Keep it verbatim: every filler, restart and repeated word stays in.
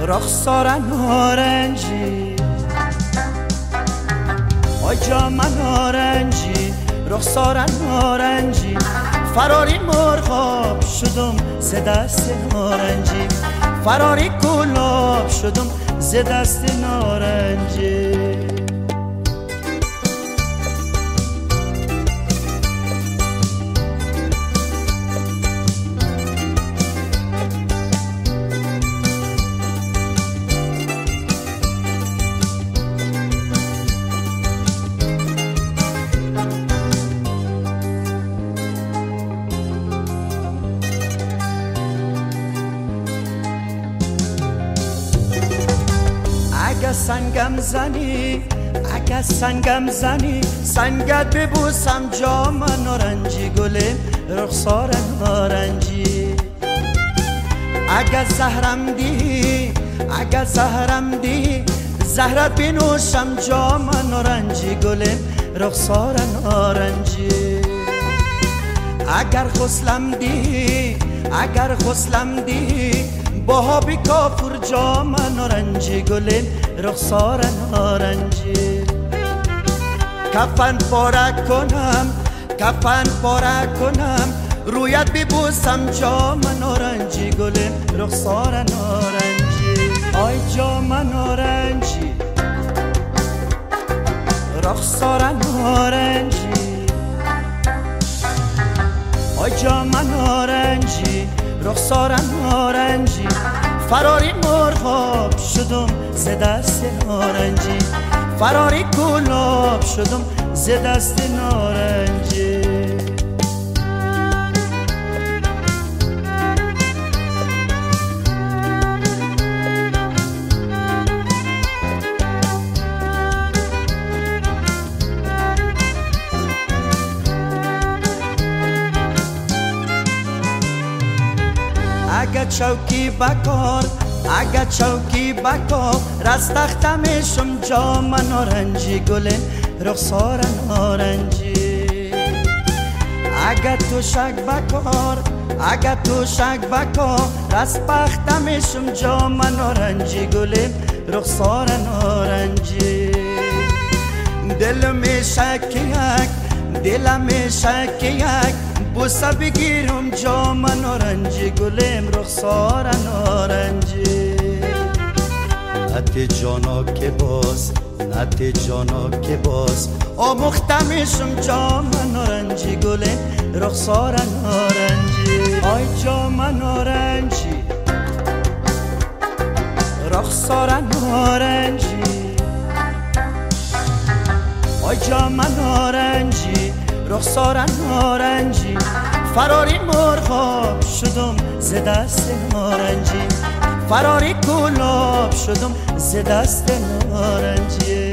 رخسار نارنجی آی جا من نارنجی رخسار نارنجی فراری مرغاب شدم ز دست نارنجی فراری گلاب شدم ز دست نارنجی اگه سنگم زنی اگه سنگم زنی سنگت ببوسم جام نارنجی گله رخسار نارنجی اگه زهرم دی اگه زهرم دی زهرت بنوشم جام نارنجی گله رخسار نارنجی اگر غسلم دی اگر غسلم دی باها بی کافور جام نارنجی گله رخسار نارنجی کفن پاره کنم کفن پاره کنم رویت ببوسم جام نارنجی گله رخسار نارنجی آی جام نارنجی رخسار نارنجی آی جام نارنجی رخسار نارنجی فراری مرغاب شدم ز دست نارنجی فراری گلاب شدم ز دست نارنجی اگه چوکی بکار اگه چوکی بکار رستختمشم جام نارنجی گله رخسار نارنجی اگه توشک بکار اگه توشک بکار رستختمشم جام نارنجی گله رخسار نارنجی دلم شکیک دلم شکیک بوسه بگیرم جام نارنجی گلم رخسار نارنجی نت جانا که باز نت جانا که باز آموختمشم جام نارنجی گلم رخسار نارنجی آی جام نارنجی رخسار نارنجی آی جام نارنجی رخسار نارنجی فراری مرغاب شدم ز دست نارنجی فراری گلاب شدم ز دست نارنجی